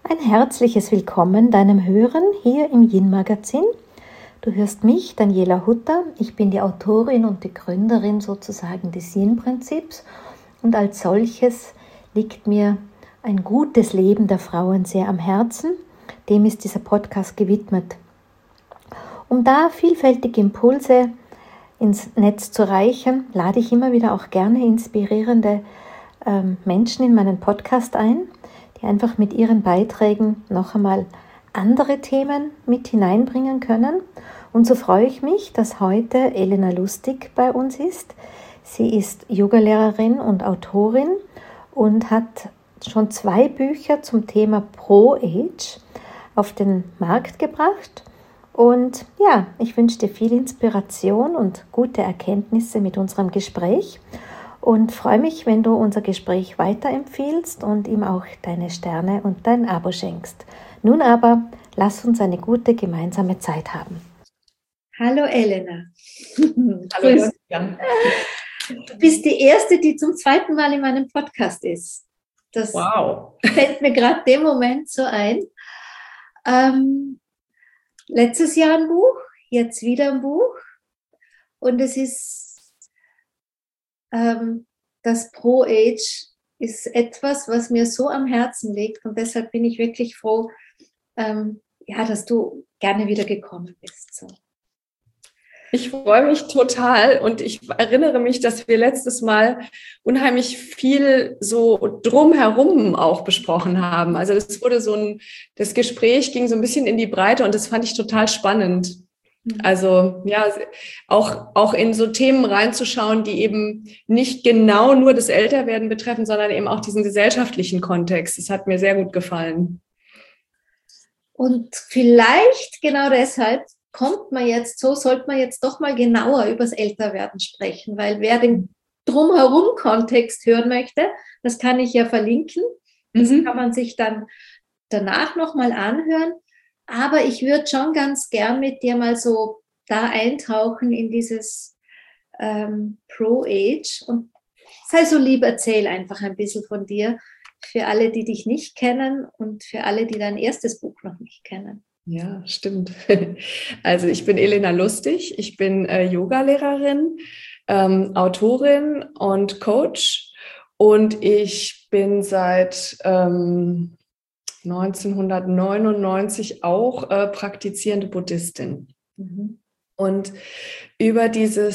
Ein herzliches Willkommen deinem Hören hier im Yin-Magazin. Du hörst mich, Daniela Hutter. Ich bin die Autorin und die Gründerin sozusagen des Yin-Prinzips und als solches liegt mir ein gutes Leben der Frauen sehr am Herzen. Dem ist dieser Podcast gewidmet. Um da vielfältige Impulse ins Netz zu reichen, lade ich immer wieder auch gerne inspirierende Menschen in meinen Podcast ein, die einfach mit ihren Beiträgen noch einmal andere Themen mit hineinbringen können. Und so freue ich mich, dass heute Elena Lustig bei uns ist. Sie ist Yogalehrerin und Autorin und hat schon 2 Bücher zum Thema Pro-Age auf den Markt gebracht. Und ja, ich wünsche dir viel Inspiration und gute Erkenntnisse mit unserem Gespräch. Und freue mich, wenn du unser Gespräch weiterempfiehlst und ihm auch deine Sterne und dein Abo schenkst. Nun aber, lass uns eine gute gemeinsame Zeit haben. Hallo Elena. Hallo Jan. Du bist die Erste, die zum 2. Mal in meinem Podcast ist. Das fällt mir gerade dem Moment so ein. Letztes Jahr ein Buch, jetzt wieder ein Buch. Und es ist das Pro-Age ist etwas, was mir so am Herzen liegt und deshalb bin ich wirklich froh, dass du gerne wieder gekommen bist. So. Ich freue mich total und ich erinnere mich, dass wir letztes Mal unheimlich viel so drumherum auch besprochen haben. Also das Gespräch ging so ein bisschen in die Breite und das fand ich total spannend. Also ja, auch in so Themen reinzuschauen, die eben nicht genau nur das Älterwerden betreffen, sondern eben auch diesen gesellschaftlichen Kontext. Das hat mir sehr gut gefallen. Und vielleicht genau deshalb sollte man jetzt doch mal genauer über das Älterwerden sprechen, weil wer den Drumherum-Kontext hören möchte, das kann ich ja verlinken. Das kann man sich dann danach nochmal anhören. Aber ich würde schon ganz gern mit dir mal so da eintauchen in dieses Pro-Age. Und sei so lieb, erzähl einfach ein bisschen von dir für alle, die dich nicht kennen und für alle, die dein erstes Buch noch nicht kennen. Ja, stimmt. Also ich bin Elena Lustig, ich bin Yogalehrerin, Autorin und Coach und ich bin seit 1999 auch praktizierende Buddhistin. Und über diese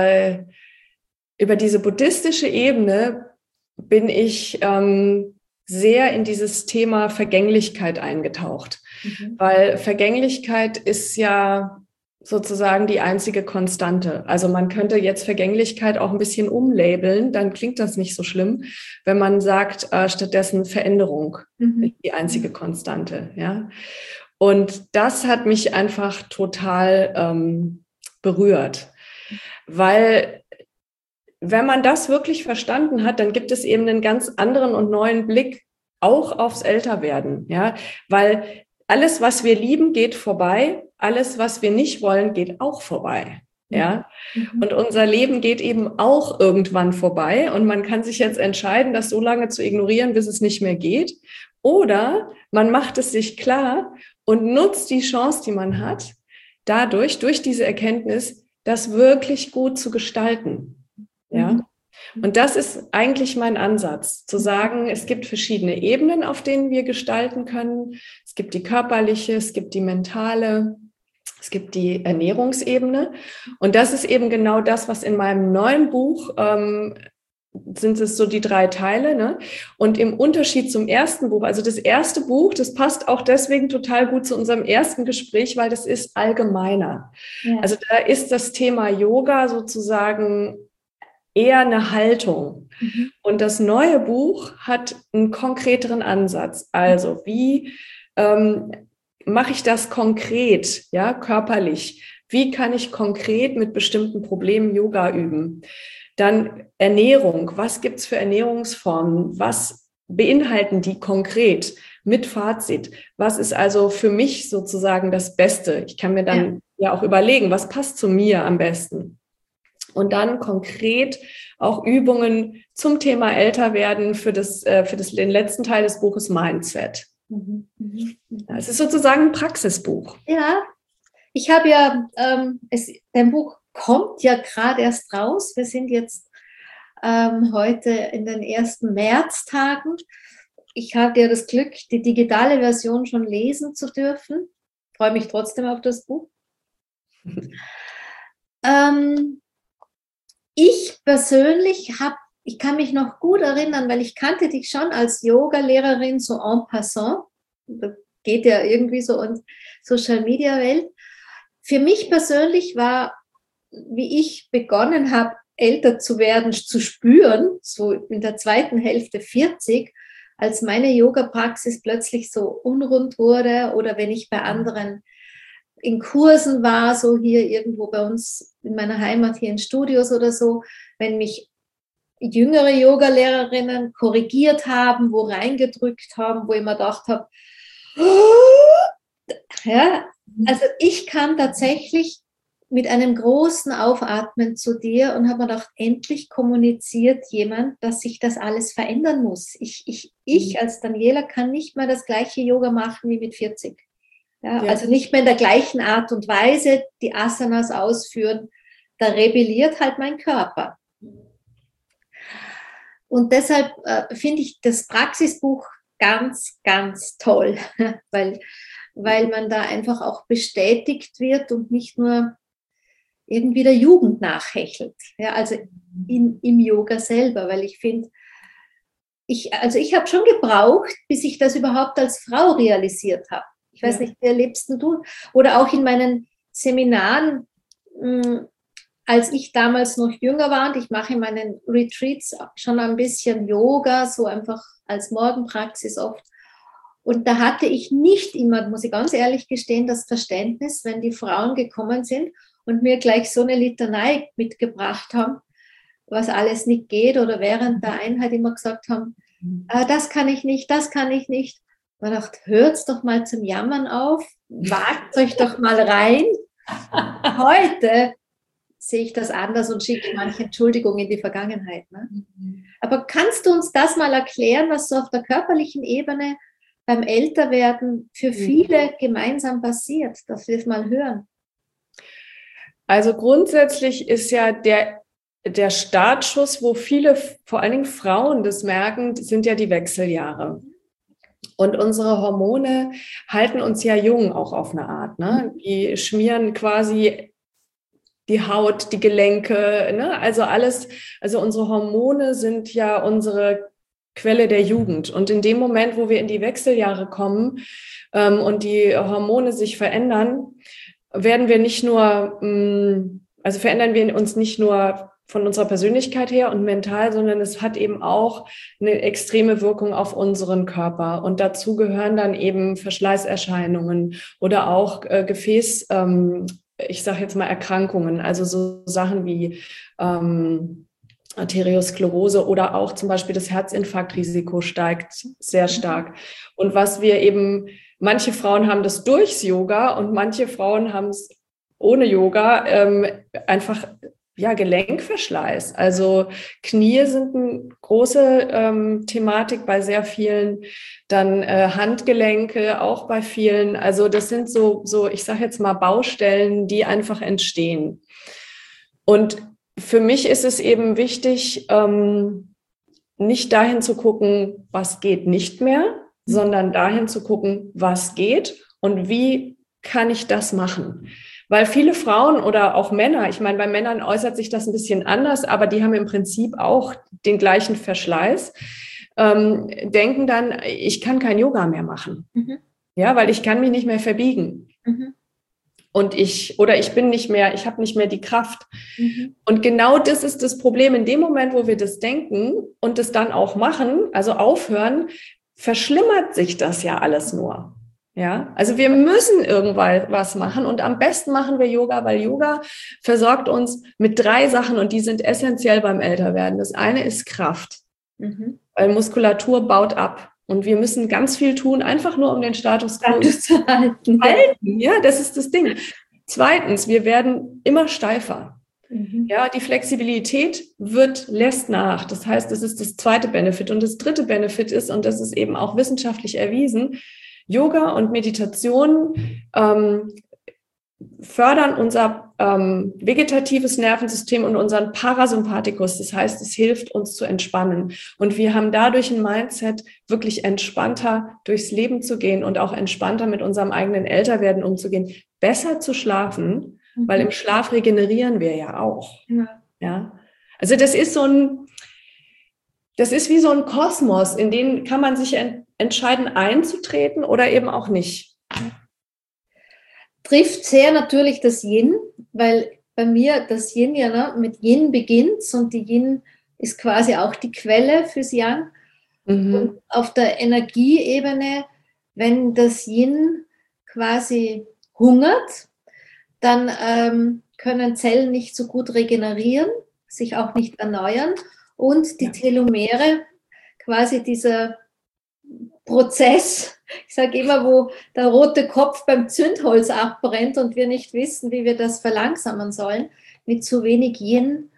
buddhistische Ebene bin ich sehr in dieses Thema Vergänglichkeit eingetaucht, weil Vergänglichkeit ist ja sozusagen die einzige Konstante. Also man könnte jetzt Vergänglichkeit auch ein bisschen umlabeln, dann klingt das nicht so schlimm, wenn man sagt, stattdessen Veränderung ist die einzige Konstante. Ja? Und das hat mich einfach total berührt, weil wenn man das wirklich verstanden hat, dann gibt es eben einen ganz anderen und neuen Blick auch aufs Älterwerden. Ja? Weil alles, was wir lieben, geht vorbei. Alles, was wir nicht wollen, geht auch vorbei. Ja? Und unser Leben geht eben auch irgendwann vorbei. Und man kann sich jetzt entscheiden, das so lange zu ignorieren, bis es nicht mehr geht. Oder man macht es sich klar und nutzt die Chance, die man hat, durch diese Erkenntnis, das wirklich gut zu gestalten. Ja? Und das ist eigentlich mein Ansatz, zu sagen, es gibt verschiedene Ebenen, auf denen wir gestalten können. Es gibt die körperliche, es gibt die mentale, es gibt die Ernährungsebene. Und das ist eben genau das, was in meinem neuen Buch sind es so die 3 Teile. Ne? Und im Unterschied zum ersten Buch, also das erste Buch, das passt auch deswegen total gut zu unserem ersten Gespräch, weil das ist allgemeiner. Ja. Also da ist das Thema Yoga sozusagen eher eine Haltung. Und das neue Buch hat einen konkreteren Ansatz. Also wie mache ich das konkret, ja, körperlich? Wie kann ich konkret mit bestimmten Problemen Yoga üben? Dann Ernährung. Was gibt es für Ernährungsformen? Was beinhalten die konkret? Mit Fazit. Was ist also für mich sozusagen das Beste? Ich kann mir dann ja auch überlegen, was passt zu mir am besten? Und dann konkret auch Übungen zum Thema Älterwerden für den letzten Teil des Buches Mindset. Es ist sozusagen ein Praxisbuch. Ja, ich habe ja, dein Buch kommt ja gerade erst raus. Wir sind jetzt heute in den ersten Märztagen. Ich hatte ja das Glück, die digitale Version schon lesen zu dürfen. Freue mich trotzdem auf das Buch. Ich persönlich ich kann mich noch gut erinnern, weil ich kannte dich schon als Yoga-Lehrerin so en passant. Das geht ja irgendwie so in Social-Media-Welt. Für mich persönlich war, wie ich begonnen habe, älter zu werden, zu spüren, so in der zweiten Hälfte 40, als meine Yoga-Praxis plötzlich so unrund wurde oder wenn ich bei anderen in Kursen war, so hier irgendwo bei uns in meiner Heimat, hier in Studios oder so, wenn mich jüngere Yoga-Lehrerinnen korrigiert haben, wo reingedrückt haben, wo ich mir gedacht habe, ja, also ich kam tatsächlich mit einem großen Aufatmen zu dir und habe mir gedacht, endlich kommuniziert jemand, dass sich das alles verändern muss. Ich als Daniela kann nicht mehr das gleiche Yoga machen wie mit 40. Ja, ja. Also nicht mehr in der gleichen Art und Weise die Asanas ausführen. Da rebelliert halt mein Körper. Und deshalb finde ich das Praxisbuch ganz, ganz toll, weil man da einfach auch bestätigt wird und nicht nur irgendwie der Jugend nachhechelt. Ja, also im Yoga selber, weil ich finde, ich habe schon gebraucht, bis ich das überhaupt als Frau realisiert habe. Ich weiß nicht, wie erlebst du? Oder auch in meinen Seminaren, als ich damals noch jünger war, und ich mache in meinen Retreats schon ein bisschen Yoga, so einfach als Morgenpraxis oft. Und da hatte ich nicht immer, muss ich ganz ehrlich gestehen, das Verständnis, wenn die Frauen gekommen sind und mir gleich so eine Litanei mitgebracht haben, was alles nicht geht, oder während der Einheit immer gesagt haben, das kann ich nicht, das kann ich nicht. Man dachte, hört's doch mal zum Jammern auf, wagt euch doch mal rein. Heute sehe ich das anders und schicke manche Entschuldigungen in die Vergangenheit. Ne? Aber kannst du uns das mal erklären, was so auf der körperlichen Ebene beim Älterwerden für viele gemeinsam passiert, dass wir es mal hören? Also grundsätzlich ist ja der Startschuss, wo viele, vor allen Dingen Frauen das merken, sind ja die Wechseljahre. Und unsere Hormone halten uns ja jung auch auf eine Art. Ne? Die schmieren quasi die Haut, die Gelenke, ne? Also alles, also unsere Hormone sind ja unsere Quelle der Jugend. Und in dem Moment, wo wir in die Wechseljahre kommen und die Hormone sich verändern, werden wir nicht nur, also verändern wir uns nicht nur von unserer Persönlichkeit her und mental, sondern es hat eben auch eine extreme Wirkung auf unseren Körper. Und dazu gehören dann eben Verschleißerscheinungen oder auch ich sage jetzt mal Erkrankungen, also so Sachen wie Arteriosklerose oder auch zum Beispiel das Herzinfarktrisiko steigt sehr stark. Und was wir eben, manche Frauen haben das durchs Yoga und manche Frauen haben es ohne Yoga, einfach Gelenkverschleiß. Also Knie sind eine große Thematik bei sehr vielen, dann Handgelenke auch bei vielen. Also das sind so ich sage jetzt mal Baustellen, die einfach entstehen. Und für mich ist es eben wichtig, nicht dahin zu gucken, was geht nicht mehr, sondern dahin zu gucken, was geht und wie kann ich das machen. Weil viele Frauen oder auch Männer, ich meine, bei Männern äußert sich das ein bisschen anders, aber die haben im Prinzip auch den gleichen Verschleiß, denken dann, ich kann kein Yoga mehr machen. Ja, weil ich kann mich nicht mehr verbiegen. Und ich habe nicht mehr die Kraft. Und genau das ist das Problem. In dem Moment, wo wir das denken und das dann auch machen, also aufhören, verschlimmert sich das ja alles nur. Ja, also wir müssen irgendwann was machen und am besten machen wir Yoga, weil Yoga versorgt uns mit 3 Sachen und die sind essentiell beim Älterwerden. Das eine ist Kraft, weil Muskulatur baut ab und wir müssen ganz viel tun, einfach nur um den Status quo zu halten. Ja, das ist das Ding. Zweitens, wir werden immer steifer. Ja, die Flexibilität lässt nach. Das heißt, das ist das zweite Benefit. Und das dritte Benefit ist, und das ist eben auch wissenschaftlich erwiesen, Yoga und Meditation fördern unser vegetatives Nervensystem und unseren Parasympathikus. Das heißt, es hilft uns zu entspannen. Und wir haben dadurch ein Mindset, wirklich entspannter durchs Leben zu gehen und auch entspannter mit unserem eigenen Älterwerden umzugehen, besser zu schlafen, weil im Schlaf regenerieren wir ja auch. Ja? Also das ist wie so ein Kosmos, in den kann man sich entscheiden, einzutreten oder eben auch nicht. Trifft sehr natürlich das Yin, weil bei mir das Yin ja mit Yin beginnt und die Yin ist quasi auch die Quelle fürs Yang. Und auf der Energieebene, wenn das Yin quasi hungert, dann können Zellen nicht so gut regenerieren, sich auch nicht erneuern und die Telomere, quasi dieser Prozess, ich sage immer, wo der rote Kopf beim Zündholz abbrennt und wir nicht wissen, wie wir das verlangsamen sollen, mit zu wenig Yin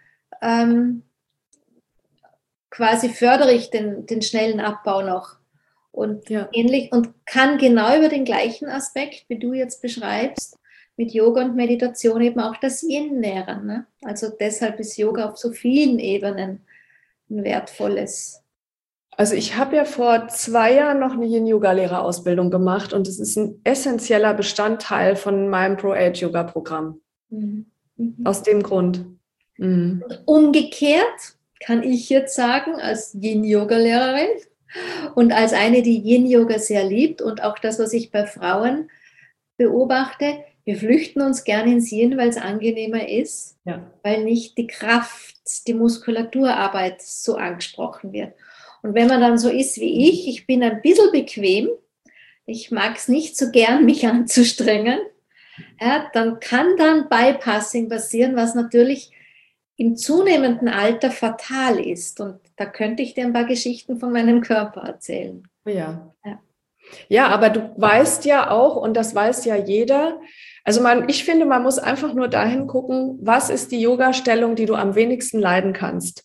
quasi fördere ich den schnellen Abbau noch. Und ähnlich und kann genau über den gleichen Aspekt, wie du jetzt beschreibst, mit Yoga und Meditation eben auch das Yin nähren. Ne? Also deshalb ist Yoga auf so vielen Ebenen ein wertvolles. Also ich habe ja vor 2 Jahren noch eine Yin-Yoga-Lehrerausbildung gemacht und es ist ein essentieller Bestandteil von meinem Pro-Age-Yoga-Programm. Aus dem Grund. Und umgekehrt kann ich jetzt sagen, als Yin-Yoga-Lehrerin und als eine, die Yin-Yoga sehr liebt und auch das, was ich bei Frauen beobachte, wir flüchten uns gerne ins Yin, weil es angenehmer ist, weil nicht die Kraft, die Muskulaturarbeit so angesprochen wird. Und wenn man dann so ist wie ich bin ein bisschen bequem, ich mag es nicht so gern, mich anzustrengen, dann kann dann Bypassing passieren, was natürlich im zunehmenden Alter fatal ist. Und da könnte ich dir ein paar Geschichten von meinem Körper erzählen. Ja, aber du weißt ja auch, und das weiß ja jeder, also ich finde, man muss einfach nur dahin gucken, was ist die Yoga-Stellung, die du am wenigsten leiden kannst.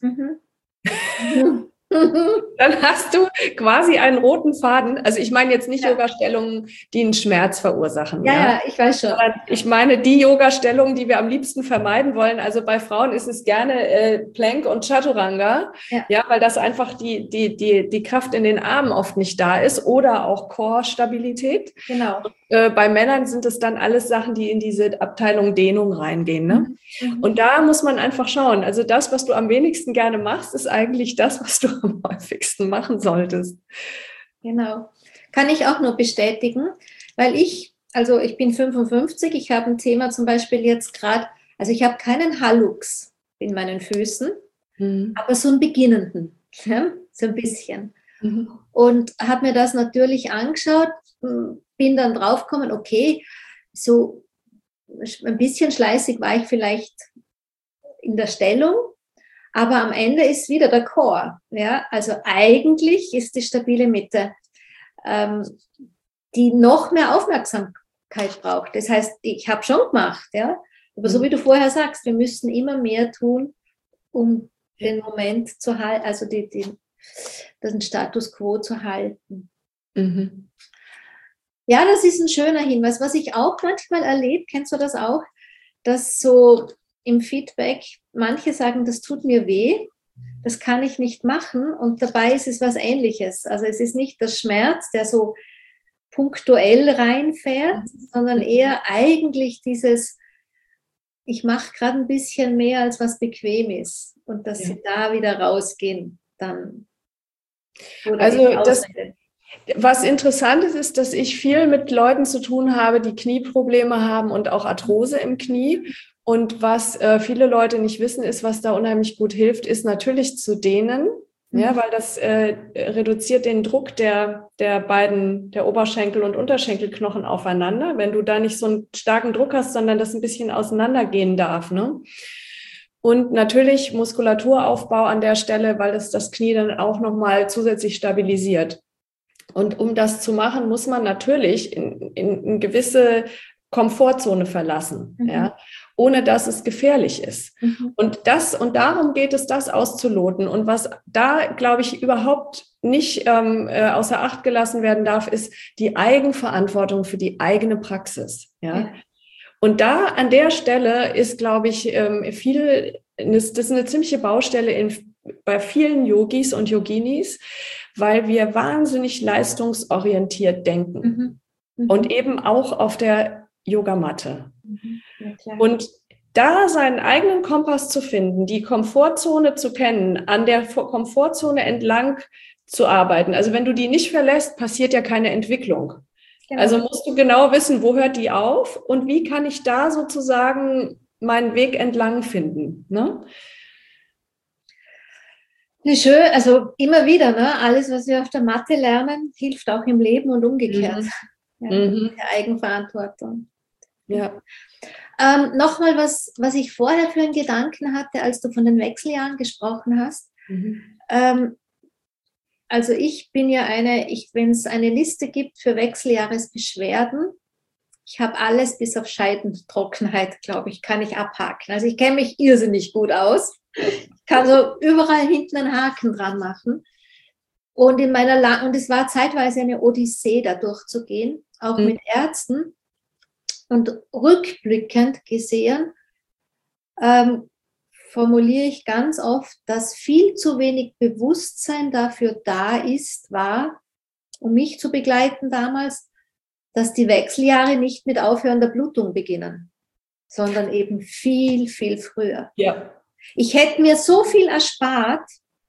Dann hast du quasi einen roten Faden. Also ich meine jetzt nicht Yoga-Stellungen, die einen Schmerz verursachen. Ja, ich weiß schon. Aber ich meine die Yoga-Stellungen, die wir am liebsten vermeiden wollen. Also bei Frauen ist es gerne Plank und Chaturanga, weil das einfach die Kraft in den Armen oft nicht da ist oder auch Core-Stabilität. Genau. Bei Männern sind es dann alles Sachen, die in diese Abteilung Dehnung reingehen. Ne? Und da muss man einfach schauen. Also das, was du am wenigsten gerne machst, ist eigentlich das, was du am häufigsten machen solltest. Genau. Kann ich auch nur bestätigen, weil ich bin 55, ich habe ein Thema zum Beispiel jetzt gerade, also ich habe keinen Hallux in meinen Füßen, aber so einen beginnenden, so ein bisschen. Und habe mir das natürlich angeschaut, bin dann draufgekommen, okay, so ein bisschen schleißig war ich vielleicht in der Stellung, aber am Ende ist wieder der Core. Ja? Also eigentlich ist die stabile Mitte, die noch mehr Aufmerksamkeit braucht. Das heißt, ich habe schon gemacht, aber so wie du vorher sagst, wir müssen immer mehr tun, um den Moment zu halten, also den Status quo zu halten. Ja, das ist ein schöner Hinweis. Was ich auch manchmal erlebe, kennst du das auch, dass so im Feedback manche sagen, das tut mir weh, das kann ich nicht machen und dabei ist es was Ähnliches. Also es ist nicht der Schmerz, der so punktuell reinfährt, sondern eher eigentlich dieses, ich mache gerade ein bisschen mehr, als was bequem ist und dass sie da wieder rausgehen dann. Also was interessant ist, dass ich viel mit Leuten zu tun habe, die Knieprobleme haben und auch Arthrose im Knie. Und was viele Leute nicht wissen, ist, was da unheimlich gut hilft, ist natürlich zu dehnen, weil das reduziert den Druck der Oberschenkel- und Unterschenkelknochen aufeinander, wenn du da nicht so einen starken Druck hast, sondern das ein bisschen auseinandergehen darf. Ne? Und natürlich Muskulaturaufbau an der Stelle, weil es das Knie dann auch nochmal zusätzlich stabilisiert. Und um das zu machen, muss man natürlich in eine gewisse Komfortzone verlassen. ohne dass es gefährlich ist. Und darum geht es, das auszuloten. Und was da, glaube ich, überhaupt nicht außer Acht gelassen werden darf, ist die Eigenverantwortung für die eigene Praxis. Ja? Und da an der Stelle ist, glaube ich, das ist eine ziemliche Baustelle bei vielen Yogis und Yoginis, weil wir wahnsinnig leistungsorientiert denken und eben auch auf der Yogamatte. Und da seinen eigenen Kompass zu finden, die Komfortzone zu kennen, an der Komfortzone entlang zu arbeiten. Also wenn du die nicht verlässt, passiert ja keine Entwicklung. Genau. Also musst du genau wissen, wo hört die auf und wie kann ich da sozusagen meinen Weg entlang finden. Ne? Schön, also immer wieder, ne? Alles, was wir auf der Matte lernen, hilft auch im Leben und umgekehrt. Der Eigenverantwortung. Ja. Nochmal, was ich vorher für einen Gedanken hatte, als du von den Wechseljahren gesprochen hast. Also ich bin ja wenn es eine Liste gibt für Wechseljahresbeschwerden, ich habe alles bis auf Scheidentrockenheit, glaube ich, kann ich abhaken. Also ich kenne mich irrsinnig gut aus. Ich kann so überall hinten einen Haken dran machen. Und und es war zeitweise eine Odyssee, da durchzugehen, auch mit Ärzten. Und rückblickend gesehen formuliere ich ganz oft, dass viel zu wenig Bewusstsein dafür war, um mich zu begleiten damals, dass die Wechseljahre nicht mit aufhörender Blutung beginnen, sondern eben viel, viel früher. Ja. Ich hätte mir so viel erspart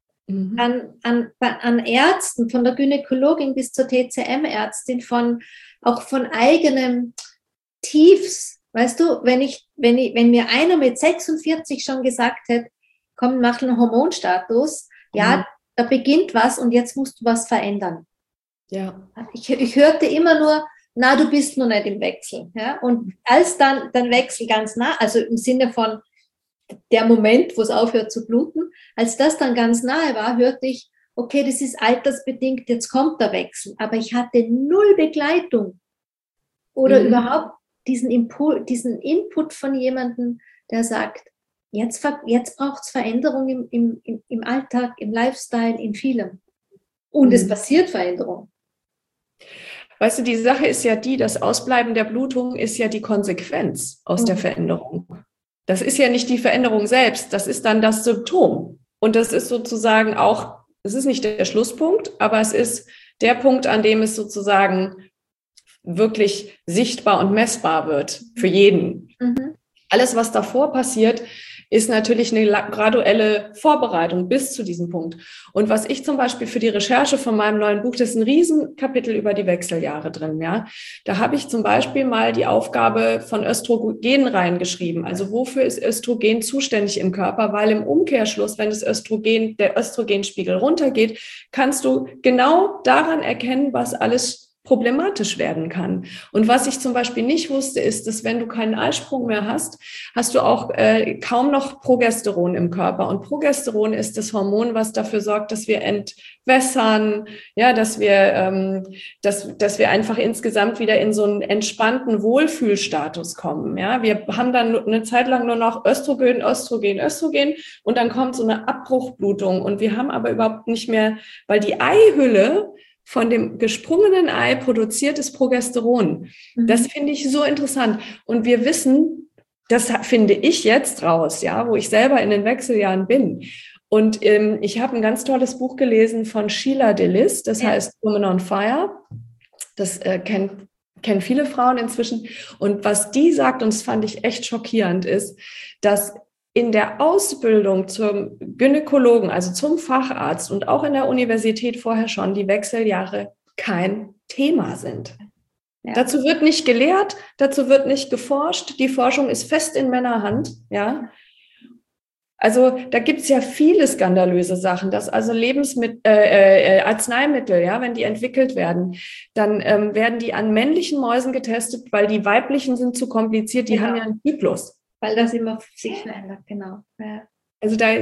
an Ärzten, von der Gynäkologin bis zur TCM-Ärztin, auch von eigenem Tiefs. Weißt du, wenn mir einer mit 46 schon gesagt hätte, komm, mach einen Hormonstatus, ja, da beginnt was und jetzt musst du was verändern. Ja. Ich hörte immer nur, na, du bist noch nicht im Wechsel. Ja? Und als dann Wechsel ganz nah, also im Sinne von der Moment, wo es aufhört zu bluten, als das dann ganz nahe war, hörte ich, okay, das ist altersbedingt, jetzt kommt der Wechsel. Aber ich hatte null Begleitung oder überhaupt diesen Input von jemandem, der sagt, jetzt braucht es Veränderung im Alltag, im Lifestyle, in vielem. Und es passiert Veränderung. Weißt du, die Sache ist ja das Ausbleiben der Blutung ist ja die Konsequenz aus der Veränderung. Das ist ja nicht die Veränderung selbst, das ist dann das Symptom. Und das ist sozusagen auch, es ist nicht der Schlusspunkt, aber es ist der Punkt, an dem es sozusagen wirklich sichtbar und messbar wird für jeden. Alles, was davor passiert, ist natürlich eine graduelle Vorbereitung bis zu diesem Punkt. Und was ich zum Beispiel für die Recherche von meinem neuen Buch, das ist ein Riesenkapitel über die Wechseljahre drin, ja. Da habe ich zum Beispiel mal die Aufgabe von Östrogen reingeschrieben. Also wofür ist Östrogen zuständig im Körper? Weil im Umkehrschluss, wenn der Östrogenspiegel runtergeht, kannst du genau daran erkennen, was alles problematisch werden kann. Und was ich zum Beispiel nicht wusste, ist, dass wenn du keinen Eisprung mehr hast, hast du auch kaum noch Progesteron im Körper. Und Progesteron ist das Hormon, was dafür sorgt, dass wir entwässern, ja, dass wir einfach insgesamt wieder in so einen entspannten Wohlfühlstatus kommen. Ja, wir haben dann eine Zeit lang nur noch Östrogen und dann kommt so eine Abbruchblutung. Und wir haben aber überhaupt nicht mehr, weil die Eihülle von dem gesprungenen Ei produziertes Progesteron. Das finde ich so interessant. Und wir wissen, das finde ich jetzt raus, ja, wo ich selber in den Wechseljahren bin. Und ich habe ein ganz tolles Buch gelesen von Sheila Delis, das heißt Woman on Fire. Das kennen viele Frauen inzwischen. Und was die sagt, und das fand ich echt schockierend, ist, dass in der Ausbildung zum Gynäkologen, also zum Facharzt und auch in der Universität vorher schon die Wechseljahre kein Thema sind. Ja. Dazu wird nicht gelehrt, dazu wird nicht geforscht. Die Forschung ist fest in Männerhand. Ja? Also da gibt es ja viele skandalöse Sachen, dass also Arzneimittel, ja, wenn die entwickelt werden, dann werden die an männlichen Mäusen getestet, weil die weiblichen sind zu kompliziert, die haben ja einen Zyklus. Weil das immer sich verändert, genau. Ja. Also da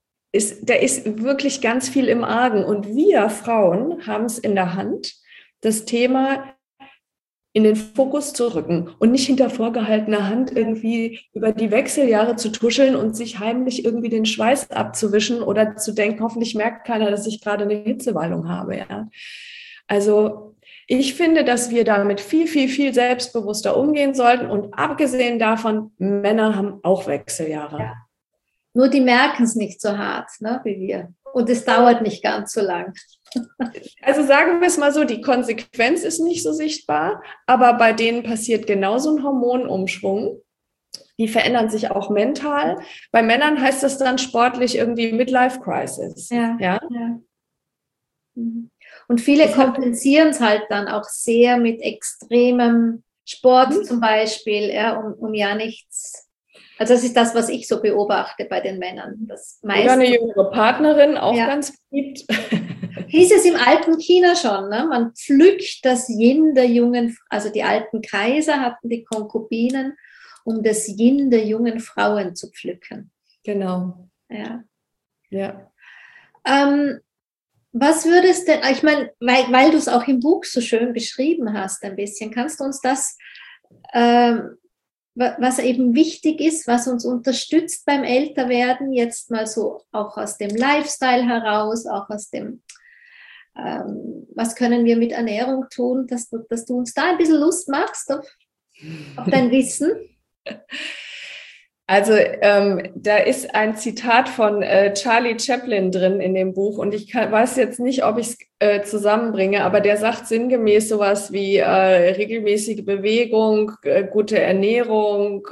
ist wirklich ganz viel im Argen. Und wir Frauen haben es in der Hand, das Thema in den Fokus zu rücken und nicht hinter vorgehaltener Hand irgendwie über die Wechseljahre zu tuscheln und sich heimlich irgendwie den Schweiß abzuwischen oder zu denken, hoffentlich merkt keiner, dass ich gerade eine Hitzewallung habe. Ja. Also ich finde, dass wir damit viel, viel, viel selbstbewusster umgehen sollten. Und abgesehen davon, Männer haben auch Wechseljahre. Ja. Nur die merken es nicht so hart, ne, wie wir. Und es dauert nicht ganz so lang. Also sagen wir es mal so, die Konsequenz ist nicht so sichtbar, aber bei denen passiert genauso ein Hormonumschwung. Die verändern sich auch mental. Bei Männern heißt das dann sportlich irgendwie Midlife-Crisis. Ja. Ja? Ja. Und viele kompensieren es halt dann auch sehr mit extremem Sport zum Beispiel, ja, um ja nichts. Also das ist das, was ich so beobachte bei den Männern. Das oder eine jüngere Partnerin, auch ganz beliebt. Hieß es im alten China schon, ne? Man pflückt das Yin der jungen, also die alten Kaiser hatten die Konkubinen, um das Yin der jungen Frauen zu pflücken. Genau. Ja. Ja. Was würdest denn, ich meine, weil du es auch im Buch so schön beschrieben hast ein bisschen, kannst du uns das, was eben wichtig ist, was uns unterstützt beim Älterwerden, jetzt mal so auch aus dem Lifestyle heraus, auch aus dem, was können wir mit Ernährung tun, dass du uns da ein bisschen Lust machst auf dein Wissen? Also da ist ein Zitat von Charlie Chaplin drin in dem Buch und ich weiß jetzt nicht, ob ich es zusammenbringe, aber der sagt sinngemäß sowas wie regelmäßige Bewegung, gute Ernährung,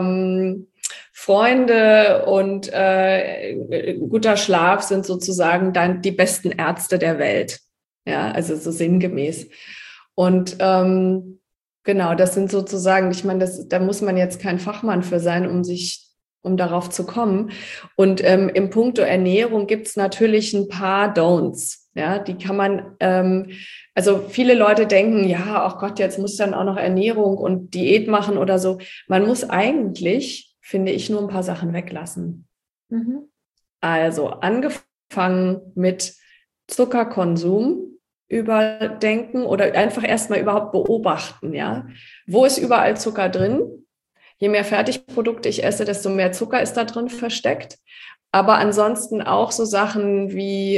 Freunde und guter Schlaf sind sozusagen dann die besten Ärzte der Welt. Ja, also so sinngemäß. Und genau, das sind sozusagen, ich meine, da muss man jetzt kein Fachmann für sein, um darauf zu kommen. Und im Punkto Ernährung gibt es natürlich ein paar Don'ts. Ja, die kann man, also viele Leute denken, ja, oh Gott, jetzt muss ich dann auch noch Ernährung und Diät machen oder so. Man muss eigentlich, finde ich, nur ein paar Sachen weglassen. Mhm. Also angefangen mit Zuckerkonsum überdenken oder einfach erstmal überhaupt beobachten, ja. Wo ist überall Zucker drin? Je mehr Fertigprodukte ich esse, desto mehr Zucker ist da drin versteckt. Aber ansonsten auch so Sachen wie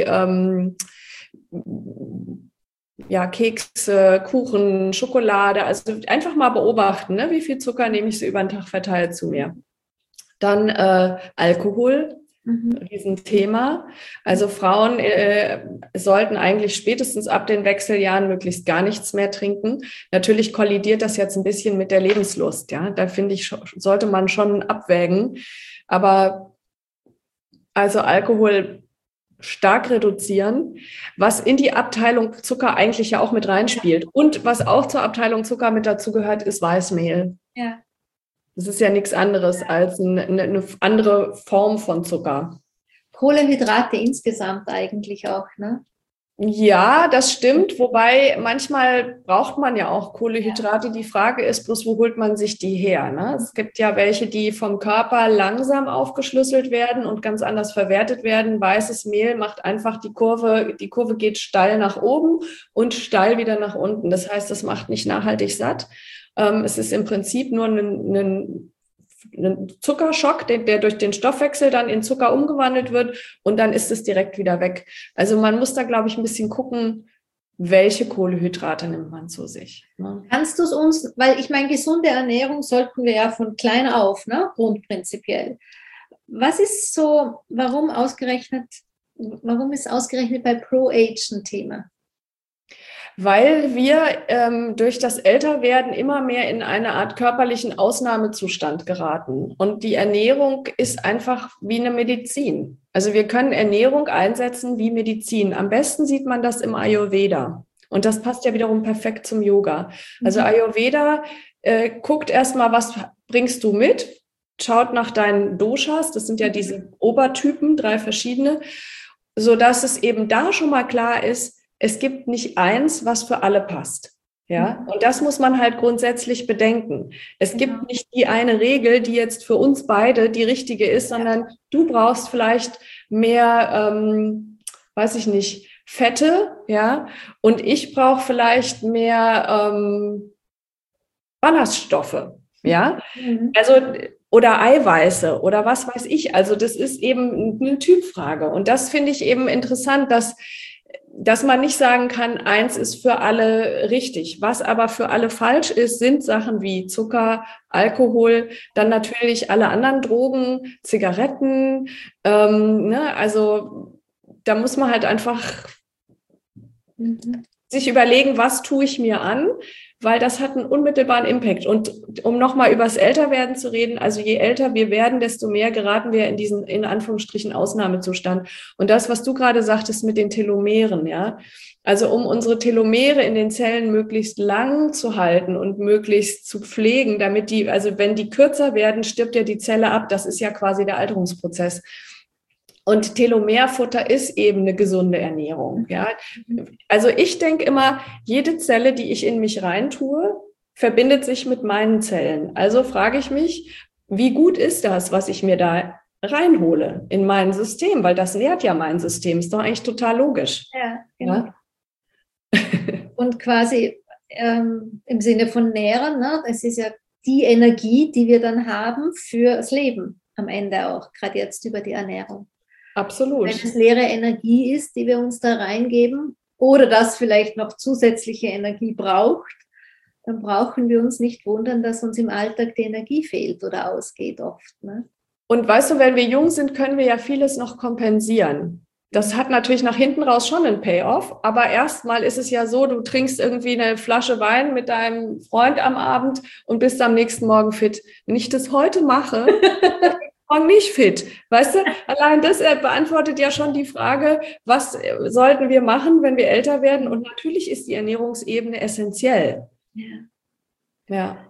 Kekse, Kuchen, Schokolade, also einfach mal beobachten, ne? Wie viel Zucker nehme ich so über den Tag verteilt zu mir. Dann Alkohol. Riesenthema. Also Frauen sollten eigentlich spätestens ab den Wechseljahren möglichst gar nichts mehr trinken. Natürlich kollidiert das jetzt ein bisschen mit der Lebenslust. Ja, da finde ich, sollte man schon abwägen. Aber also Alkohol stark reduzieren, was in die Abteilung Zucker eigentlich ja auch mit reinspielt. Und was auch zur Abteilung Zucker mit dazugehört, ist Weißmehl. Ja. Das ist ja nichts anderes als eine andere Form von Zucker. Kohlenhydrate insgesamt eigentlich auch, ne? Ja, das stimmt. Wobei manchmal braucht man ja auch Kohlenhydrate. Die Frage ist bloß, wo holt man sich die her? Ne? Es gibt ja welche, die vom Körper langsam aufgeschlüsselt werden und ganz anders verwertet werden. Weißes Mehl macht einfach die Kurve geht steil nach oben und steil wieder nach unten. Das heißt, das macht nicht nachhaltig satt. Es ist im Prinzip nur ein Zuckerschock, der durch den Stoffwechsel dann in Zucker umgewandelt wird und dann ist es direkt wieder weg. Also man muss da, glaube ich, ein bisschen gucken, welche Kohlenhydrate nimmt man zu sich. Ne? Kannst du es uns, weil ich meine, gesunde Ernährung sollten wir ja von klein auf, ne, grundprinzipiell. Was ist so, warum ist ausgerechnet bei Pro-Age ein Thema? Weil wir durch das Älterwerden immer mehr in eine Art körperlichen Ausnahmezustand geraten. Und die Ernährung ist einfach wie eine Medizin. Also wir können Ernährung einsetzen wie Medizin. Am besten sieht man das im Ayurveda. Und das passt ja wiederum perfekt zum Yoga. Also Ayurveda guckt erstmal, was bringst du mit? Schaut nach deinen Doshas. Das sind ja diese Obertypen, 3 verschiedene, sodass es eben da schon mal klar ist, es gibt nicht eins, was für alle passt. Ja, und das muss man halt grundsätzlich bedenken. Es gibt nicht die eine Regel, die jetzt für uns beide die richtige ist, sondern du brauchst vielleicht mehr, weiß ich nicht, Fette, ja, und ich brauche vielleicht mehr Ballaststoffe, ja, also oder Eiweiße oder was weiß ich. Also das ist eben eine Typfrage. Und das finde ich eben interessant, dass man nicht sagen kann, eins ist für alle richtig. Was aber für alle falsch ist, sind Sachen wie Zucker, Alkohol, dann natürlich alle anderen Drogen, Zigaretten. Ne? Also da muss man halt einfach sich überlegen, was tue ich mir an, weil das hat einen unmittelbaren Impact. Und um nochmal über das Älterwerden zu reden, also je älter wir werden, desto mehr geraten wir in diesen, in Anführungsstrichen, Ausnahmezustand. Und das, was du gerade sagtest mit den Telomeren, ja, also um unsere Telomere in den Zellen möglichst lang zu halten und möglichst zu pflegen, damit die, also wenn die kürzer werden, stirbt ja die Zelle ab. Das ist ja quasi der Alterungsprozess. Und Telomerfutter ist eben eine gesunde Ernährung. Ja? Also ich denke immer, jede Zelle, die ich in mich reintue, verbindet sich mit meinen Zellen. Also frage ich mich, wie gut ist das, was ich mir da reinhole in mein System? Weil das nährt ja mein System. Ist doch eigentlich total logisch. Ja, genau. Ja? Und quasi im Sinne von Nähren, ne? Es ist ja die Energie, die wir dann haben für das Leben am Ende auch, gerade jetzt über die Ernährung. Absolut. Wenn es leere Energie ist, die wir uns da reingeben oder das vielleicht noch zusätzliche Energie braucht, dann brauchen wir uns nicht wundern, dass uns im Alltag die Energie fehlt oder ausgeht oft. Ne? Und weißt du, wenn wir jung sind, können wir ja vieles noch kompensieren. Das hat natürlich nach hinten raus schon einen Payoff, aber erstmal ist es ja so, du trinkst irgendwie eine Flasche Wein mit deinem Freund am Abend und bist am nächsten Morgen fit. Wenn ich das heute mache, morgen nicht fit. Weißt du, allein das beantwortet ja schon die Frage, was sollten wir machen, wenn wir älter werden? Und natürlich ist die Ernährungsebene essentiell. Ja.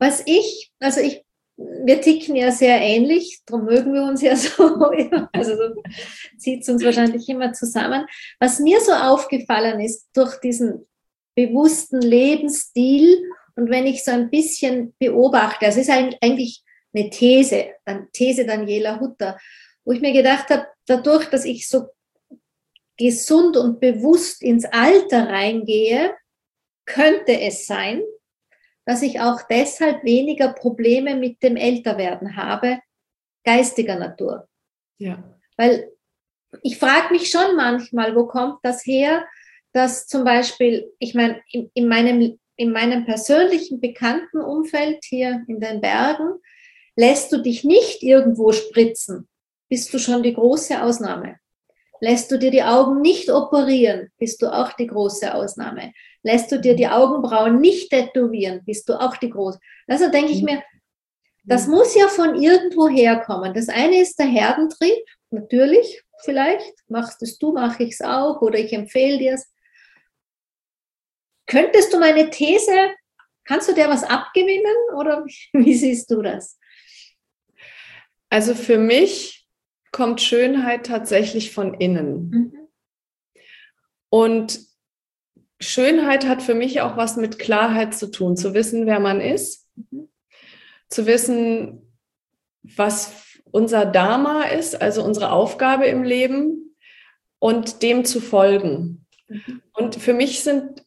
Wir ticken ja sehr ähnlich, darum mögen wir uns ja so, also so zieht es uns wahrscheinlich immer zusammen. Was mir so aufgefallen ist, durch diesen bewussten Lebensstil und wenn ich so ein bisschen beobachte, also es ist eigentlich eine These Daniela Hutter, wo ich mir gedacht habe, dadurch, dass ich so gesund und bewusst ins Alter reingehe, könnte es sein, dass ich auch deshalb weniger Probleme mit dem Älterwerden habe, geistiger Natur. Ja. Weil ich frage mich schon manchmal, wo kommt das her, dass zum Beispiel, ich meine, in meinem persönlichen Bekanntenumfeld hier in den Bergen, lässt du dich nicht irgendwo spritzen, bist du schon die große Ausnahme. Lässt du dir die Augen nicht operieren, bist du auch die große Ausnahme. Lässt du dir die Augenbrauen nicht tätowieren, bist du auch die große. Also denke ich mir, das muss ja von irgendwo herkommen. Das eine ist der Herdentrieb, natürlich, vielleicht. Machst es du, mache ich es auch oder ich empfehle dir es. Könntest du meine These, kannst du dir was abgewinnen oder wie siehst du das? Also für mich kommt Schönheit tatsächlich von innen. Und Schönheit hat für mich auch was mit Klarheit zu tun, zu wissen, wer man ist, zu wissen, was unser Dharma ist, also unsere Aufgabe im Leben und dem zu folgen. Und für mich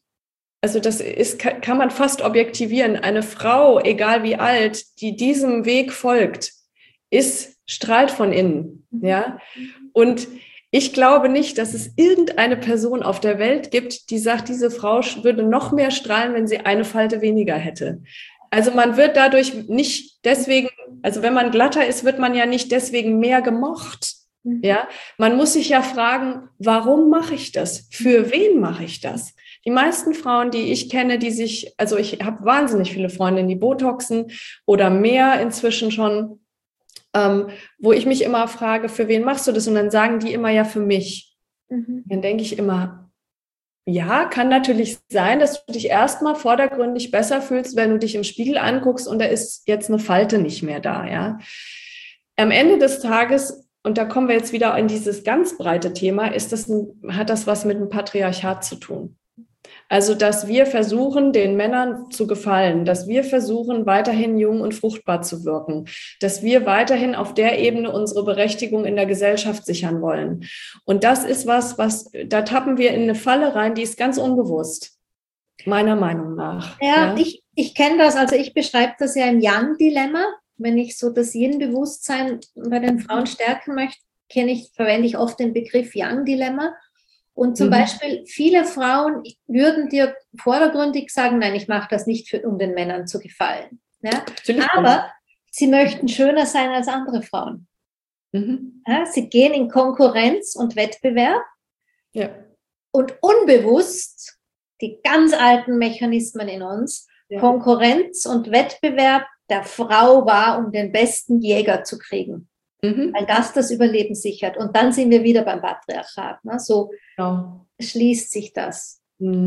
kann man fast objektivieren, eine Frau, egal wie alt, die diesem Weg folgt, strahlt von innen, ja. Und ich glaube nicht, dass es irgendeine Person auf der Welt gibt, die sagt, diese Frau würde noch mehr strahlen, wenn sie eine Falte weniger hätte. Also man wird dadurch nicht deswegen, also wenn man glatter ist, wird man ja nicht deswegen mehr gemocht, ja. Man muss sich ja fragen, warum mache ich das? Für wen mache ich das? Die meisten Frauen, die ich kenne, ich habe wahnsinnig viele Freundinnen, die Botoxen oder mehr inzwischen schon, wo ich mich immer frage, für wen machst du das? Und dann sagen die immer, ja, für mich. Dann denke ich immer, ja, kann natürlich sein, dass du dich erstmal vordergründig besser fühlst, wenn du dich im Spiegel anguckst und da ist jetzt eine Falte nicht mehr da, ja. Am Ende des Tages, und da kommen wir jetzt wieder in dieses ganz breite Thema, hat das was mit dem Patriarchat zu tun. Also, dass wir versuchen, den Männern zu gefallen, dass wir versuchen, weiterhin jung und fruchtbar zu wirken, dass wir weiterhin auf der Ebene unsere Berechtigung in der Gesellschaft sichern wollen. Und das ist da tappen wir in eine Falle rein, die ist ganz unbewusst, meiner Meinung nach. Ja, Ich kenne das, also ich beschreibe das ja im Yang-Dilemma. Wenn ich so das Yin-Bewusstsein bei den Frauen stärken möchte, verwende ich oft den Begriff Yang-Dilemma. Und zum Beispiel viele Frauen würden dir vordergründig sagen, nein, ich mache das nicht, um den Männern zu gefallen. Ja? Aber sie möchten schöner sein als andere Frauen. Ja, sie gehen in Konkurrenz und Wettbewerb. Ja. Und unbewusst, die ganz alten Mechanismen in uns, Konkurrenz und Wettbewerb der Frau war, um den besten Jäger zu kriegen. Weil das Überleben sichert. Und dann sind wir wieder beim Patriarchat. Ne? So schließt sich das.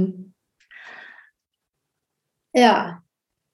Ja.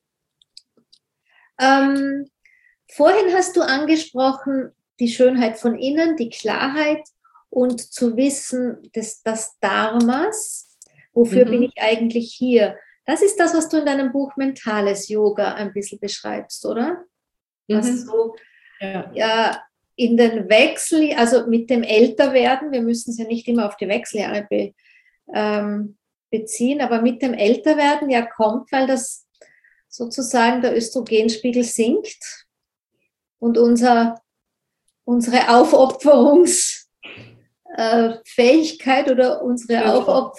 Vorhin hast du angesprochen, die Schönheit von innen, die Klarheit und zu wissen, des Dharmas, wofür bin ich eigentlich hier? Das ist das, was du in deinem Buch Mentales Yoga ein bisschen beschreibst, oder? Was so in den Wechsel, also mit dem Älterwerden, wir müssen es ja nicht immer auf die Wechseljahre beziehen, aber mit dem Älterwerden kommt, weil das sozusagen der Östrogenspiegel sinkt und unsere Aufopferungsfähigkeit oder unsere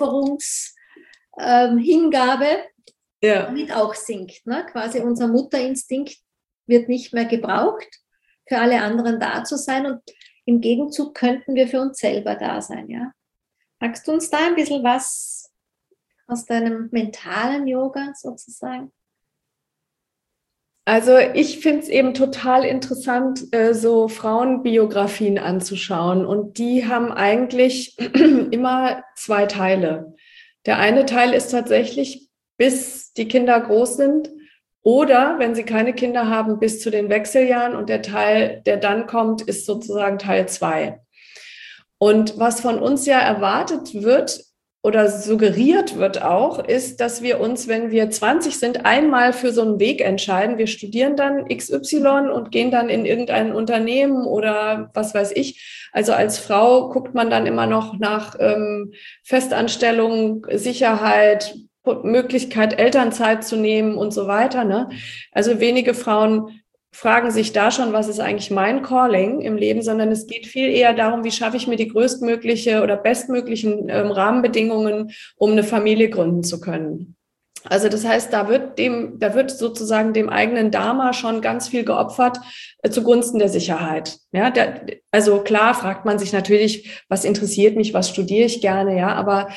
Aufopferungshingabe damit auch sinkt. Ne? Quasi unser Mutterinstinkt wird nicht mehr gebraucht, für alle anderen da zu sein, und im Gegenzug könnten wir für uns selber da sein. Ja? Magst du uns da ein bisschen was aus deinem mentalen Yoga sozusagen? Also ich finde es eben total interessant, so Frauenbiografien anzuschauen, und die haben eigentlich immer zwei Teile. Der eine Teil ist tatsächlich, bis die Kinder groß sind, oder wenn sie keine Kinder haben, bis zu den Wechseljahren, und der Teil, der dann kommt, ist sozusagen Teil 2. Und was von uns ja erwartet wird oder suggeriert wird auch, ist, dass wir uns, wenn wir 20 sind, einmal für so einen Weg entscheiden. Wir studieren dann XY und gehen dann in irgendein Unternehmen oder was weiß ich. Also als Frau guckt man dann immer noch nach Festanstellung, Sicherheit, Möglichkeit, Elternzeit zu nehmen und so weiter. Ne? Also wenige Frauen fragen sich da schon, was ist eigentlich mein Calling im Leben, sondern es geht viel eher darum, wie schaffe ich mir die größtmögliche oder bestmöglichen Rahmenbedingungen, um eine Familie gründen zu können. Also das heißt, da wird sozusagen dem eigenen Dharma schon ganz viel geopfert zugunsten der Sicherheit. Ja, also klar fragt man sich natürlich, was interessiert mich, was studiere ich gerne, ja, aber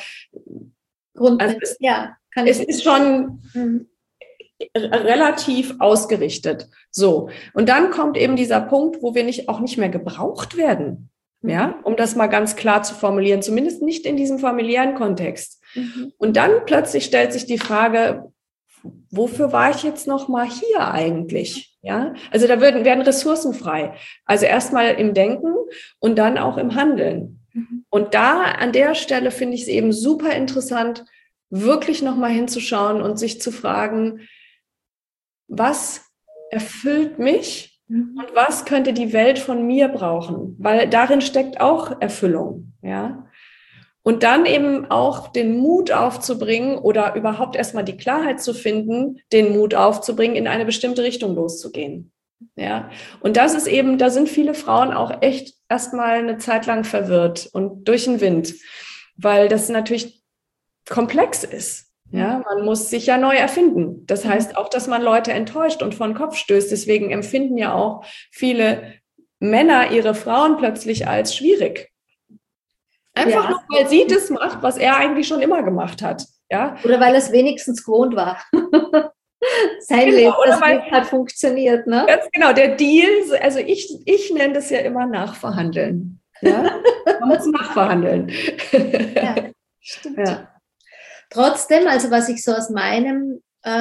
es ist schon relativ ausgerichtet. So. Und dann kommt eben dieser Punkt, wo wir auch nicht mehr gebraucht werden. Ja, um das mal ganz klar zu formulieren, zumindest nicht in diesem familiären Kontext. Und dann plötzlich stellt sich die Frage, wofür war ich jetzt noch mal hier eigentlich? Ja, also da werden Ressourcen frei. Also erstmal im Denken und dann auch im Handeln. Und da an der Stelle finde ich es eben super interessant, wirklich noch mal hinzuschauen und sich zu fragen, was erfüllt mich und was könnte die Welt von mir brauchen? Weil darin steckt auch Erfüllung, ja. Und dann eben auch den Mut aufzubringen oder überhaupt erstmal die Klarheit zu finden, den Mut aufzubringen, in eine bestimmte Richtung loszugehen. Ja. Und das ist eben, da sind viele Frauen auch echt erstmal eine Zeit lang verwirrt und durch den Wind, weil das natürlich komplex ist. Ja, man muss sich ja neu erfinden. Das heißt auch, dass man Leute enttäuscht und vor den Kopf stößt. Deswegen empfinden ja auch viele Männer ihre Frauen plötzlich als schwierig. Einfach nur, weil sie das macht, was er eigentlich schon immer gemacht hat. Ja? Oder weil es wenigstens gewohnt war. Sein Leben, das hat funktioniert. Ne? Ganz genau, der Deal, also ich nenne das ja immer Nachverhandeln. Ja? Man muss nachverhandeln. Ja, stimmt. Ja. Trotzdem, also was ich so aus meinem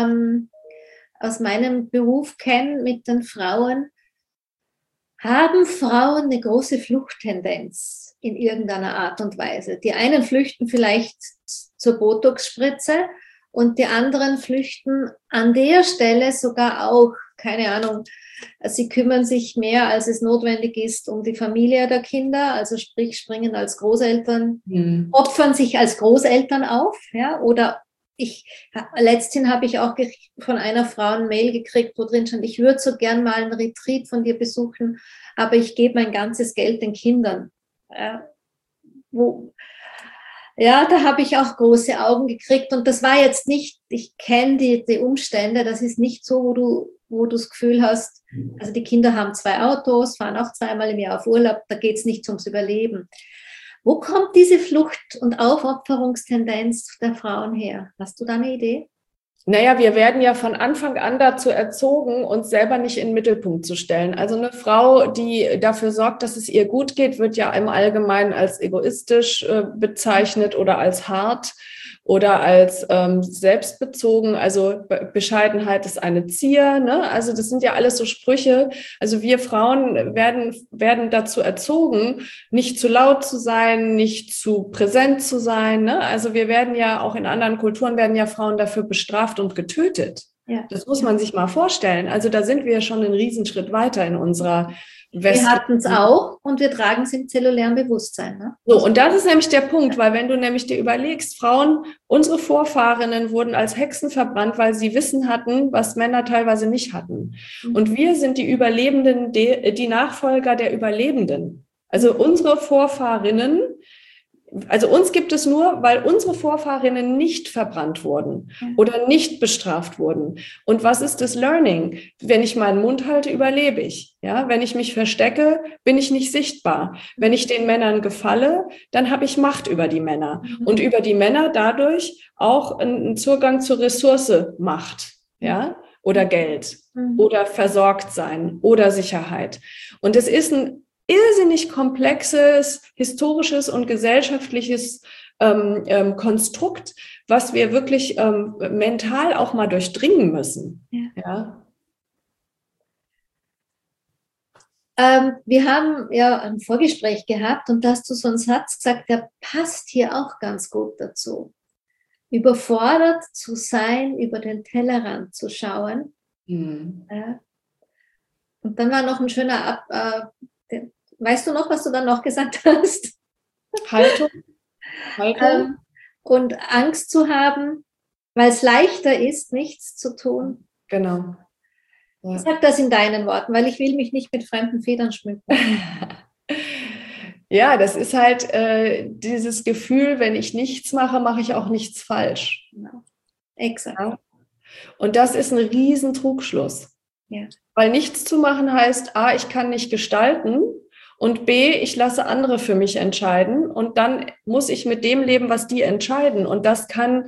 Beruf kenne mit den Frauen, haben Frauen eine große Fluchttendenz in irgendeiner Art und Weise. Die einen flüchten vielleicht zur Botox-Spritze und die anderen flüchten an der Stelle sogar auch, keine Ahnung, sie kümmern sich mehr, als es notwendig ist, um die Familie der Kinder, also sprich springen als Großeltern, opfern sich als Großeltern auf, ja, oder letzthin habe ich auch von einer Frau ein Mail gekriegt, wo drin stand, ich würde so gern mal einen Retreat von dir besuchen, aber ich gebe mein ganzes Geld den Kindern. Da habe ich auch große Augen gekriegt und das war jetzt nicht, ich kenne die Umstände, das ist nicht so, wo du das Gefühl hast, also die Kinder haben 2 Autos, fahren auch 2-mal im Jahr auf Urlaub, da geht es nicht ums Überleben. Wo kommt diese Flucht- und Aufopferungstendenz der Frauen her? Hast du da eine Idee? Naja, wir werden ja von Anfang an dazu erzogen, uns selber nicht in den Mittelpunkt zu stellen. Also eine Frau, die dafür sorgt, dass es ihr gut geht, wird ja im Allgemeinen als egoistisch bezeichnet oder als hart oder als selbstbezogen. Also Bescheidenheit ist eine Zier, ne? Also das sind ja alles so Sprüche. Also wir Frauen werden dazu erzogen, nicht zu laut zu sein, nicht zu präsent zu sein, ne? Also wir werden ja auch in anderen Kulturen werden ja Frauen dafür bestraft und getötet. Ja. Das muss man sich mal vorstellen. Also da sind wir schon einen Riesenschritt weiter in unserer Wir hatten es auch und wir tragen es im zellulären Bewusstsein. Ne? So, und das ist nämlich der Punkt, weil wenn du nämlich dir überlegst, Frauen, unsere Vorfahrinnen wurden als Hexen verbrannt, weil sie Wissen hatten, was Männer teilweise nicht hatten. Und wir sind die Überlebenden, die Nachfolger der Überlebenden. Also unsere Vorfahrinnen, also uns gibt es nur, weil unsere Vorfahrinnen nicht verbrannt wurden oder nicht bestraft wurden. Und was ist das Learning? Wenn ich meinen Mund halte, überlebe ich. Ja, wenn ich mich verstecke, bin ich nicht sichtbar. Wenn ich den Männern gefalle, dann habe ich Macht über die Männer. Und über die Männer dadurch auch einen Zugang zur Ressource Macht, ja, oder Geld oder versorgt sein oder Sicherheit. Und es ist ein irrsinnig komplexes historisches und gesellschaftliches Konstrukt, was wir wirklich mental auch mal durchdringen müssen. Ja. Wir haben ja ein Vorgespräch gehabt und da hast du so einen Satz gesagt, der passt hier auch ganz gut dazu. Überfordert zu sein, über den Tellerrand zu schauen. Ja. Und dann war noch ein schöner weißt du noch, was du dann noch gesagt hast? Haltung. Und Angst zu haben, weil es leichter ist, nichts zu tun. Genau. Ja. Sag das in deinen Worten, weil ich will mich nicht mit fremden Federn schmücken. Ja, das ist halt dieses Gefühl, wenn ich nichts mache, mache ich auch nichts falsch. Genau. Exakt. Ja? Und das ist ein riesen Trugschluss. Ja. Weil nichts zu machen heißt, A, ich kann nicht gestalten und B, ich lasse andere für mich entscheiden und dann muss ich mit dem leben, was die entscheiden. Und das kann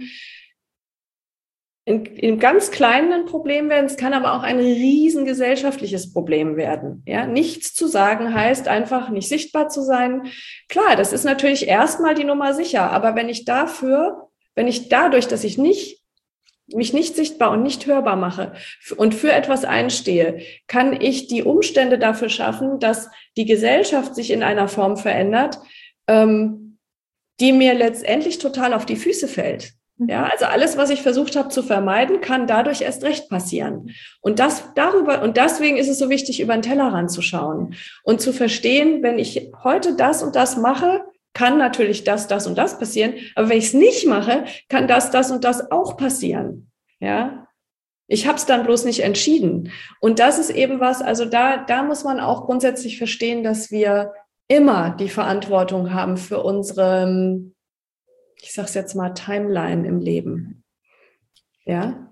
in ganz kleinen ein Problem werden, es kann aber auch ein riesen gesellschaftliches Problem werden. Ja? Nichts zu sagen heißt einfach nicht sichtbar zu sein. Klar, das ist natürlich erstmal die Nummer sicher, aber wenn ich dadurch, dass ich mich nicht sichtbar und nicht hörbar mache und für etwas einstehe, kann ich die Umstände dafür schaffen, dass die Gesellschaft sich in einer Form verändert, die mir letztendlich total auf die Füße fällt. Ja, also alles, was ich versucht habe zu vermeiden, kann dadurch erst recht passieren. Und deswegen ist es so wichtig, über den Tellerrand zu schauen und zu verstehen, wenn ich heute das und das mache, kann natürlich das und das passieren. Aber wenn ich es nicht mache, kann das und das auch passieren. Ja, ich habe es dann bloß nicht entschieden. Und das ist eben was, also da muss man auch grundsätzlich verstehen, dass wir immer die Verantwortung haben für unsere, ich sage es jetzt mal, Timeline im Leben. Ja.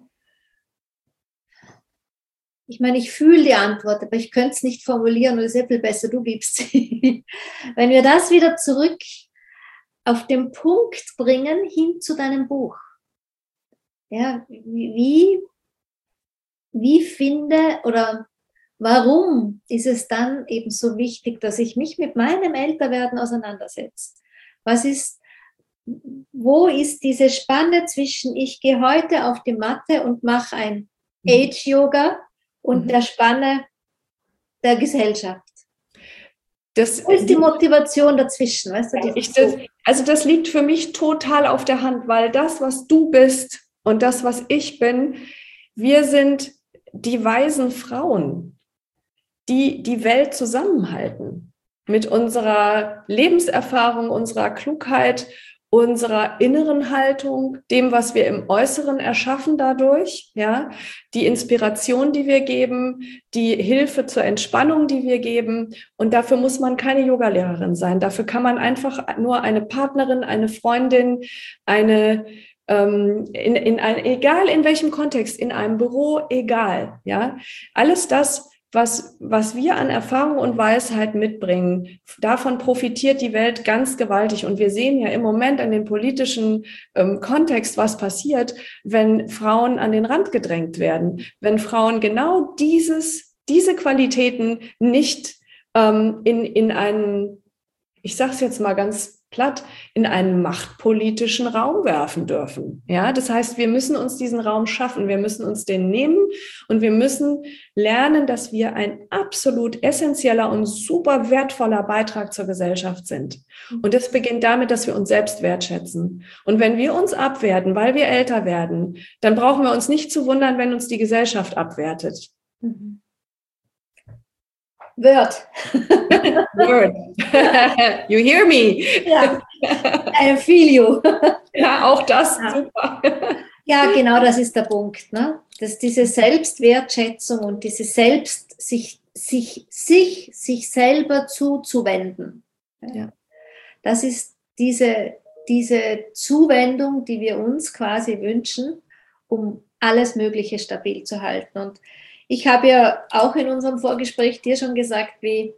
Ich meine, ich fühle die Antwort, aber ich könnte es nicht formulieren und es ist sehr viel besser, du gibst sie. Wenn wir das wieder zurück auf den Punkt bringen, hin zu deinem Buch. Ja, wie finde oder warum ist es dann eben so wichtig, dass ich mich mit meinem Älterwerden auseinandersetze? Wo ist diese Spanne zwischen, ich gehe heute auf die Matte und mache ein Age-Yoga und der Spanne der Gesellschaft? Wo ist die Motivation dazwischen? Weißt du, das liegt für mich total auf der Hand, weil das, was du bist und das, was ich bin, wir sind die weisen Frauen, die die Welt zusammenhalten mit unserer Lebenserfahrung, unserer Klugheit unserer inneren Haltung, dem, was wir im Äußeren erschaffen dadurch, ja, die Inspiration, die wir geben, die Hilfe zur Entspannung, die wir geben. Und dafür muss man keine Yogalehrerin sein. Dafür kann man einfach nur eine Partnerin, eine Freundin, egal in welchem Kontext, in einem Büro, egal, ja. Alles das, was wir an Erfahrung und Weisheit mitbringen, davon profitiert die Welt ganz gewaltig. Und wir sehen ja im Moment in dem politischen Kontext, was passiert, wenn Frauen an den Rand gedrängt werden, wenn Frauen genau diese Qualitäten nicht in einen, ich sage es jetzt mal ganz platt, in einen machtpolitischen Raum werfen dürfen. Ja, das heißt, wir müssen uns diesen Raum schaffen, wir müssen uns den nehmen und wir müssen lernen, dass wir ein absolut essentieller und super wertvoller Beitrag zur Gesellschaft sind. Und das beginnt damit, dass wir uns selbst wertschätzen. Und wenn wir uns abwerten, weil wir älter werden, dann brauchen wir uns nicht zu wundern, wenn uns die Gesellschaft abwertet. Word. Word. You hear me? Ja. I feel you. Ja, auch das, ja. Super. Ja, genau, das ist der Punkt, ne? Dass diese Selbstwertschätzung und diese sich selber zuzuwenden. Ja. Das ist diese Zuwendung, die wir uns quasi wünschen, um alles Mögliche stabil zu halten. Und ich habe ja auch in unserem Vorgespräch dir schon gesagt,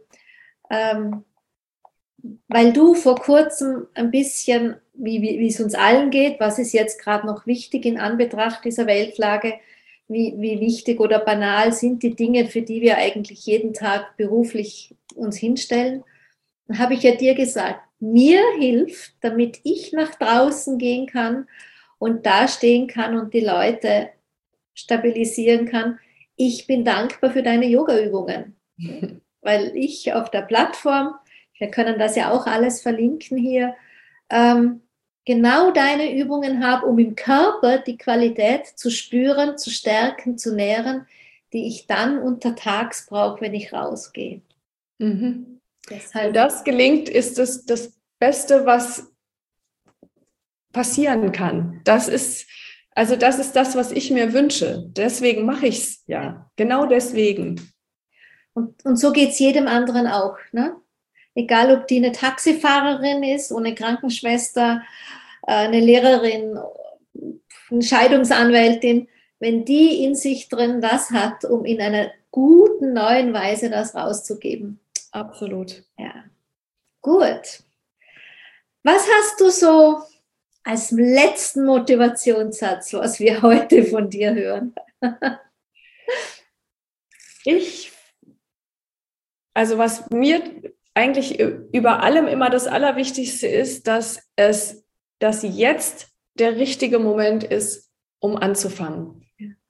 weil du vor kurzem ein bisschen, wie es uns allen geht, was ist jetzt gerade noch wichtig in Anbetracht dieser Weltlage, wie wichtig oder banal sind die Dinge, für die wir eigentlich jeden Tag beruflich uns hinstellen. Dann habe ich ja dir gesagt, mir hilft, damit ich nach draußen gehen kann und dastehen kann und die Leute stabilisieren kann. Ich bin dankbar für deine Yoga-Übungen, weil ich auf der Plattform, wir können das ja auch alles verlinken hier, genau deine Übungen habe, um im Körper die Qualität zu spüren, zu stärken, zu nähren, die ich dann untertags brauche, wenn ich rausgehe. Mhm. Wenn das gelingt, ist es das Beste, was passieren kann. Das ist das, was ich mir wünsche. Deswegen mache ich es ja. Genau deswegen. Und so geht es jedem anderen auch. Ne? Egal, ob die eine Taxifahrerin ist, eine Krankenschwester, eine Lehrerin, eine Scheidungsanwältin, wenn die in sich drin das hat, um in einer guten, neuen Weise das rauszugeben. Absolut. Ja. Gut. Was hast du so als letzten Motivationssatz, was wir heute von dir hören? Was mir eigentlich über allem immer das Allerwichtigste ist, dass jetzt der richtige Moment ist, um anzufangen.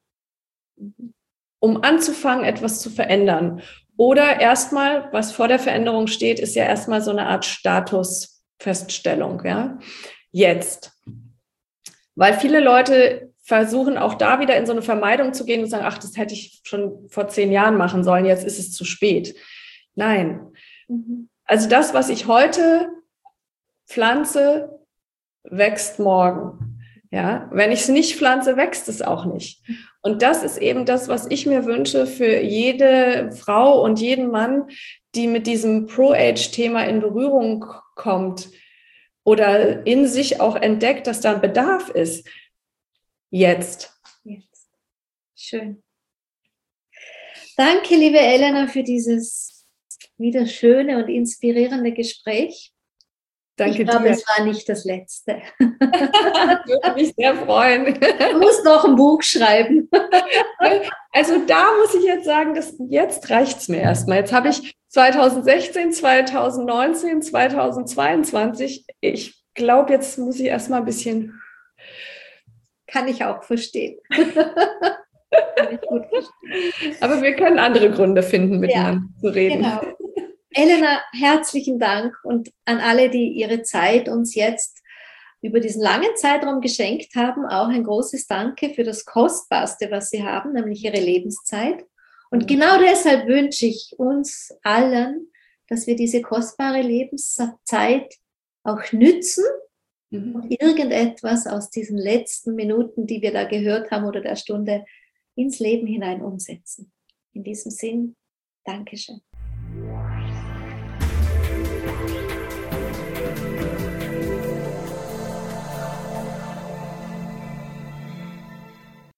Um anzufangen, etwas zu verändern. Oder erstmal, was vor der Veränderung steht, ist ja erstmal so eine Art Statusfeststellung. Ja? Jetzt. Weil viele Leute versuchen auch da wieder in so eine Vermeidung zu gehen und sagen, ach, das hätte ich schon vor 10 Jahren machen sollen, jetzt ist es zu spät. Nein. Also das, was ich heute pflanze, wächst morgen. Ja? Wenn ich es nicht pflanze, wächst es auch nicht. Und das ist eben das, was ich mir wünsche für jede Frau und jeden Mann, die mit diesem Pro-Age-Thema in Berührung kommt oder in sich auch entdeckt, dass da ein Bedarf ist. Jetzt. Schön. Danke, liebe Elena, für dieses wieder schöne und inspirierende Gespräch. Danke ich glaube, dir. Es war nicht das letzte. Würde mich sehr freuen. Du musst noch ein Buch schreiben. Also da muss ich jetzt sagen, jetzt reicht es mir erstmal. Jetzt habe ich 2016, 2019, 2022. Ich glaube, jetzt muss ich erstmal ein bisschen... Kann ich auch verstehen. Kann ich gut verstehen. Aber wir können andere Gründe finden, miteinander zu reden. Genau. Elena, herzlichen Dank und an alle, die ihre Zeit uns jetzt über diesen langen Zeitraum geschenkt haben, auch ein großes Danke für das Kostbarste, was sie haben, nämlich ihre Lebenszeit. Und genau deshalb wünsche ich uns allen, dass wir diese kostbare Lebenszeit auch nützen und irgendetwas aus diesen letzten Minuten, die wir da gehört haben oder der Stunde, ins Leben hinein umsetzen. In diesem Sinn, Dankeschön.